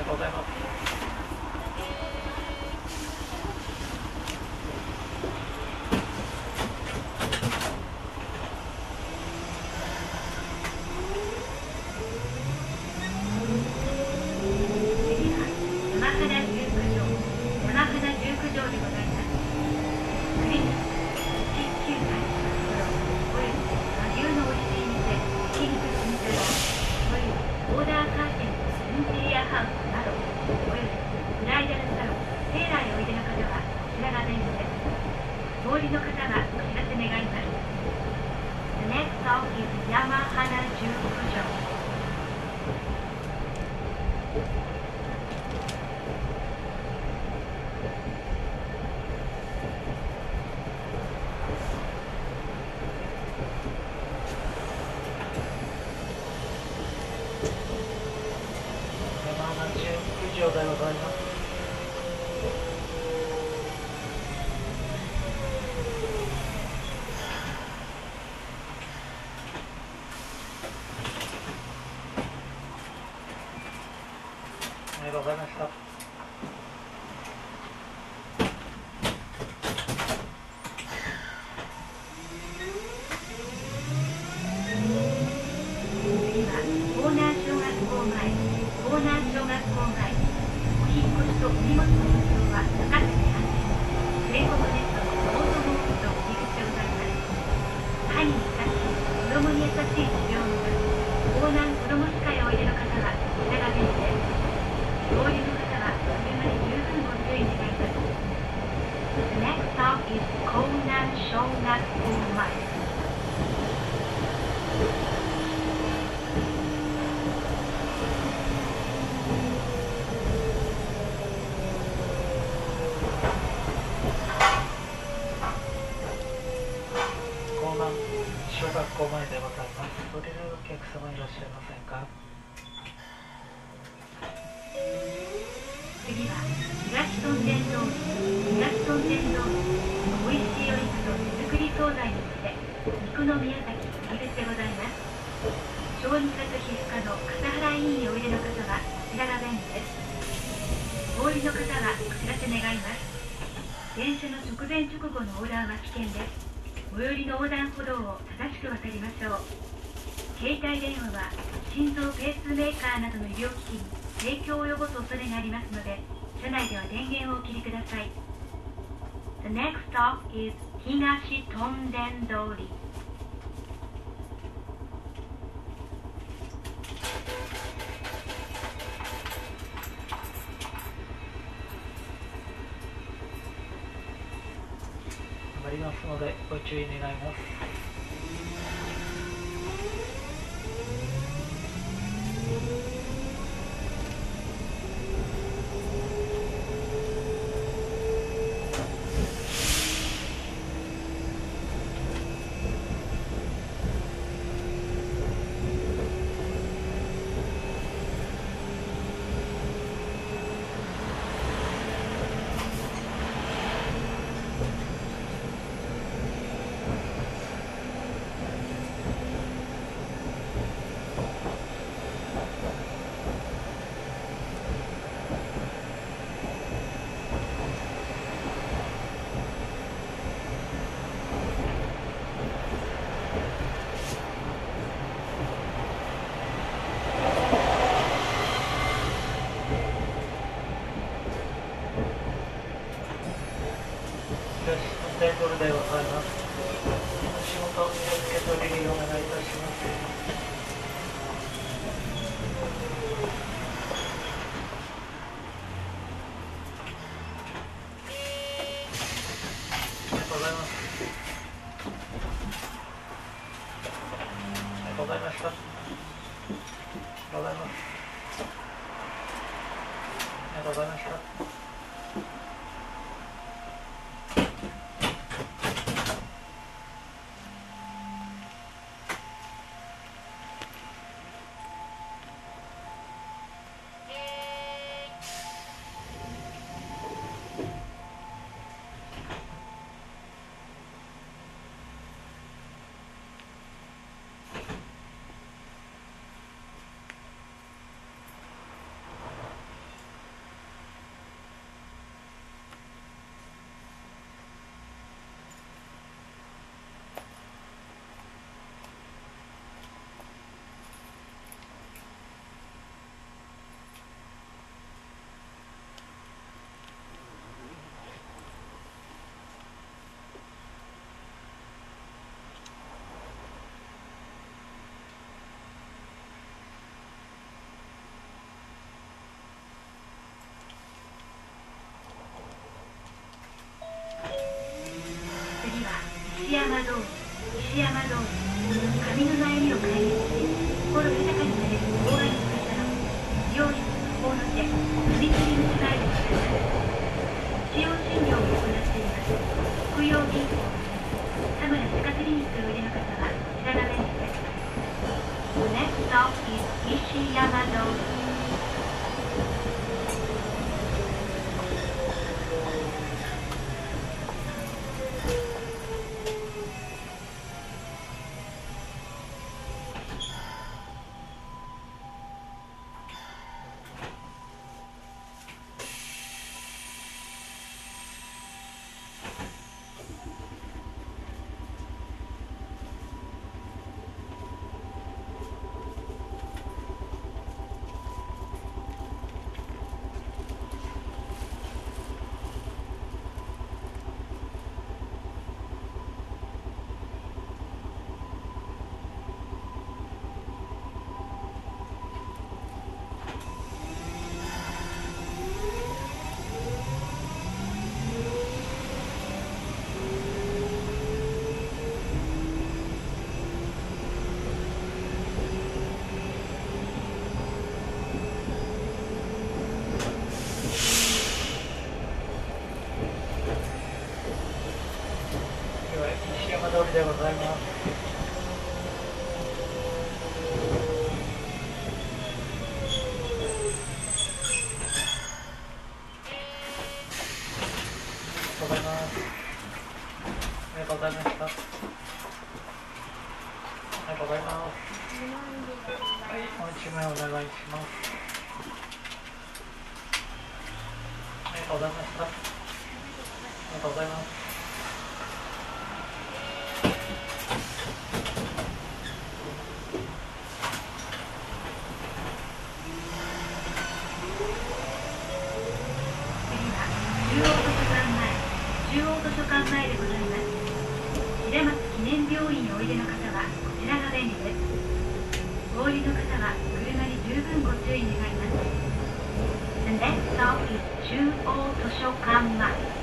とうございます。状態でございます。ありがとうございました。小学校前でございます。降りるお客様いらっしゃいませんか？ 次は東トンネル通り、東トンネル通り、美味しいお肉と手作り惣菜の店、肉の宮崎入口でございます。小児科と皮膚科の笠原医院においでの方はこちらが便利です。お降りの方はお知らせ願います。電車の直前直後の横断は危険です。最寄りの横断歩道を正しく渡りましょう。携帯電話は心臓ペースメーカーなどの医療機器に影響を及ぼす恐れがありますので、車内では電源をお切りください。The next stop is 東トンデン通り。 ありますのでご注意願います。テーブルでございます。足元気をつけてお降りをお願いいたします。ありがとうございます。ありがとうございました。ありがとうございます。ありがとうございました。 山通り、石山通り、髪の悩みを解決し、心豊かになれるオーガニックサロン、美容室法の手、踏切口前でございます。使用診療を行っています。福陽銀行、田村歯科クリニックをおいでの方は、こちらが便利です。The next stop is 石山通り。 石山通りでございます。ございます。ありがとうございました。ありがとうございます。はい、もう一枚お願いします。ありがとうございました。ありがとうございます。 中央図書館前でございます。平松記念病院においでの方はこちらが便利です。お降りの方は車に十分ご注意願います。The next stop is 中央図書館前。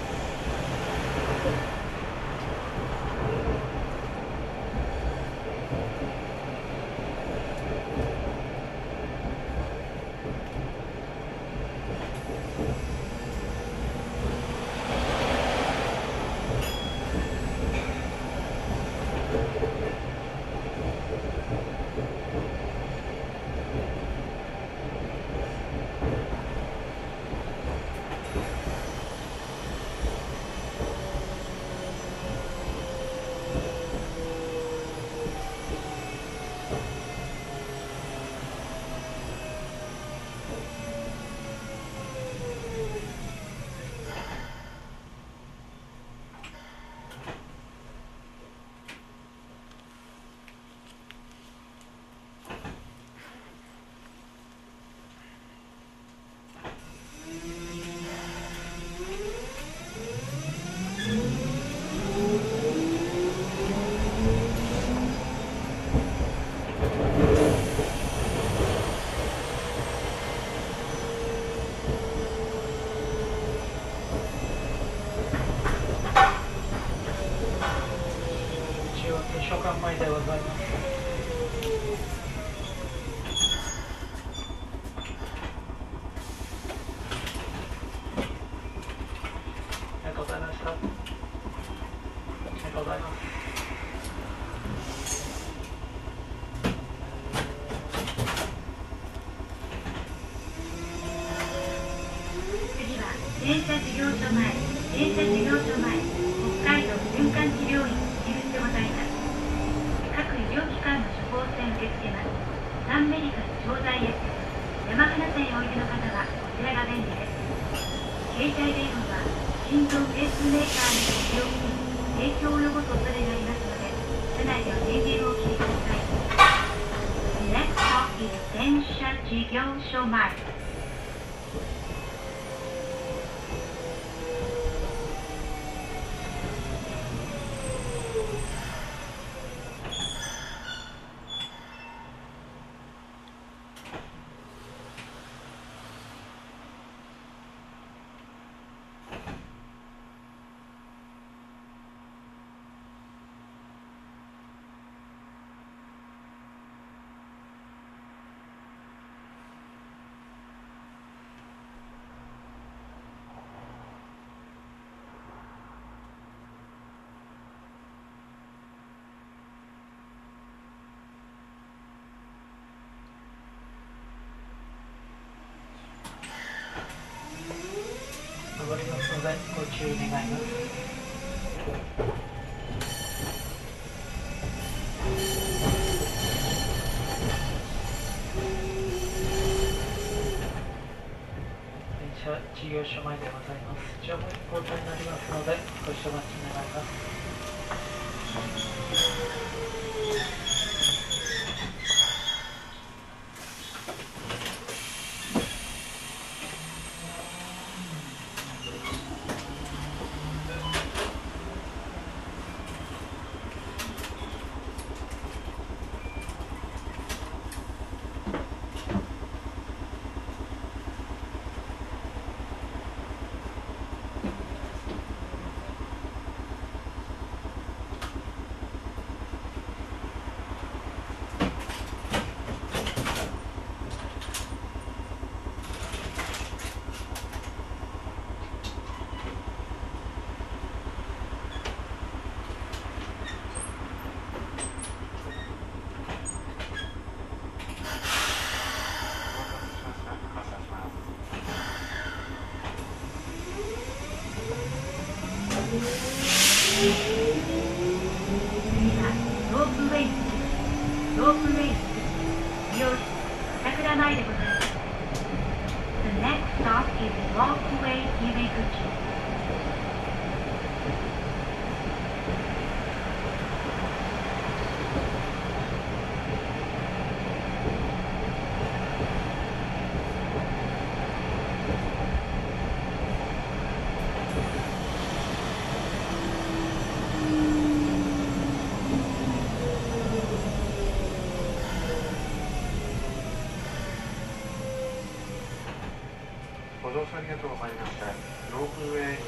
図書館前でございます。ありがとうございました。ありがとうございます。 次は電車事業所前、電車事業所前、北海道循環器病院入口でございます。各医療機関の処方箋受け付けます。サンメディカル調剤薬局、山花店へおいでの方はこちらが便利です。携帯電話は心臓ペースメーカーの病気に影響を及ぼす恐れがありますので、車内では電源をお切りください。Next stop is 電車事業所前。 のでご注意願います。電車事業所前でございます。乗務員交代になりますのでご一緒待ち願います。 ロープウェイ利用桜前でございます。The next stop is Rockaway 入口。 ご乗車ありがとうございました。ロープウェイに入口です。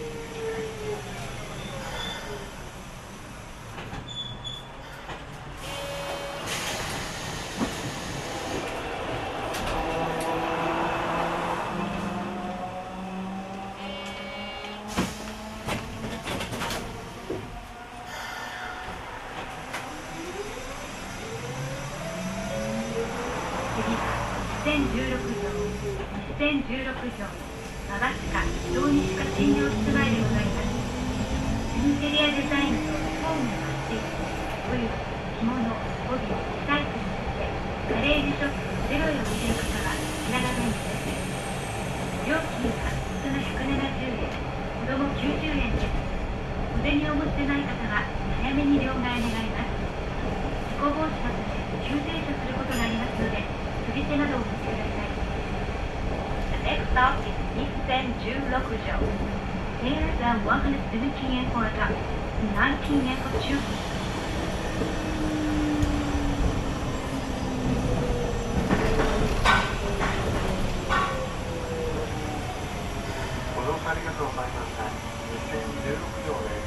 2016条馬場しか人にしか診療室前でございます。インテリアデザインとホームの発生および着物、帯、リサイクルにしてガレージショップゼロへおいでの方はこちらが便利です。料金は大人170円、子供90円です。小銭を持ってない方は早めに両替願います。事故防止のため急停車することがありますので取り手などをお持ちください。Next stop is 2016条。Fares are 117円 for adults, 19円 for children. ご乗車ありがとうございました。2016条です。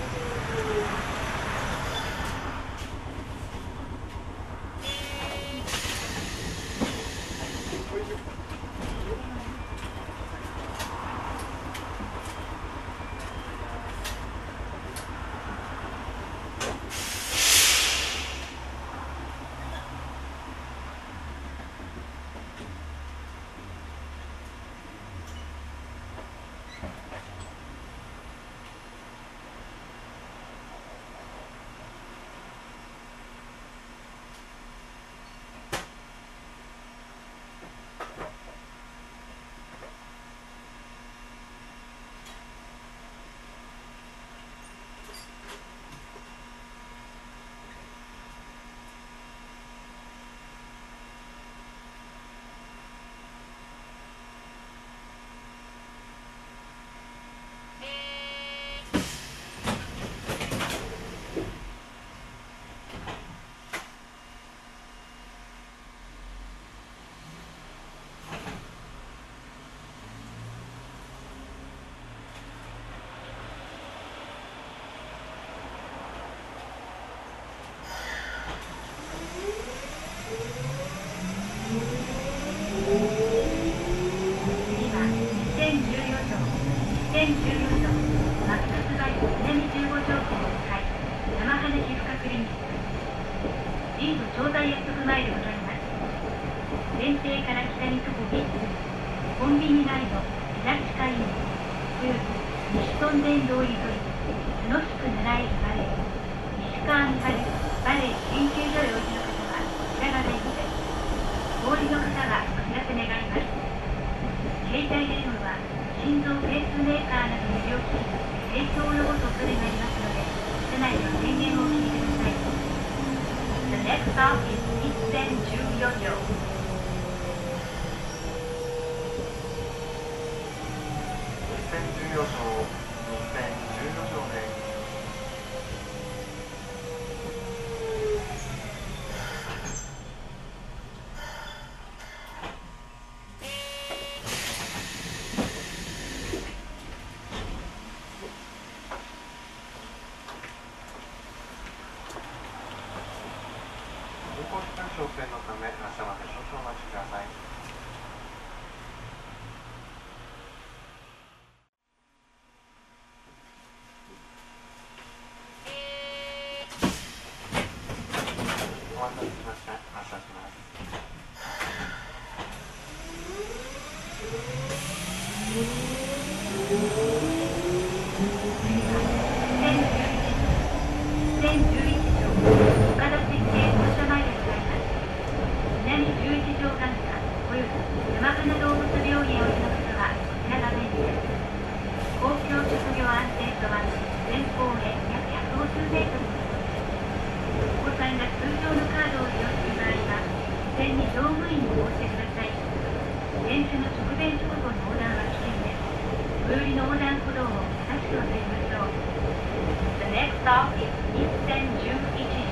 調剤約束前でございます。前庭から北に徒歩1分、コンビニガイド、東海院、および西屯田通り沿い角宿奈良駅バレー西川見張りバレー研究所へおいでの方はこちらが便利です。お降りの方はお知らせ願います。携帯電話は心臓ペースメーカーなどの医療機器に影響を及ぼす恐れがありますので、車内では電源をお切りください。The next stop is 1014条。 2014条です。運行期間調整のため、発車まで少々お待ちください。お待たせしました。発車します。 1011条岡田設計本社前でございます。南11条眼科および山花動物病院へおいでの方はこちらが便利です。公共職業安定とは前方へ約150メートルのところです。お子さんが通常のカードを利用する場合は事前に乗務員に申してください。電車の直前直後の横断は危険です。最寄りの横断歩道を正しく渡りましょう。The next stop is 1011